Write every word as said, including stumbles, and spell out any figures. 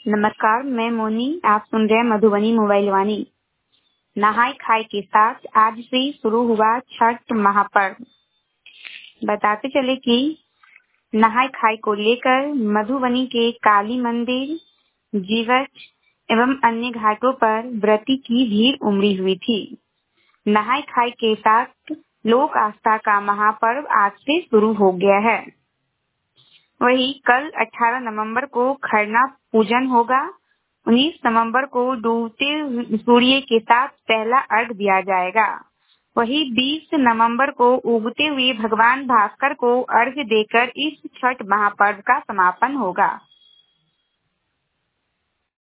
नमस्कार, मैं मोनी। आप सुन रहे हैं मधुबनी मोबाइल वाणी। नहाय खाय के साथ आज से शुरू हुआ छठ महापर्व। बताते चले कि नहाय खाय को लेकर मधुबनी के काली मंदिर, जीवछ एवं अन्य घाटों पर व्रती की भीड़ उमड़ी हुई थी। नहाय खाय के साथ लोक आस्था का महापर्व आज से शुरू हो गया है। वही कल अठारह नवंबर को खरना पूजन होगा। उन्नीस नवंबर को डूबते सूर्य के साथ पहला अर्घ दिया जाएगा। वही बीस नवंबर को उगते हुए भगवान भास्कर को अर्घ देकर इस छठ महापर्व का समापन होगा।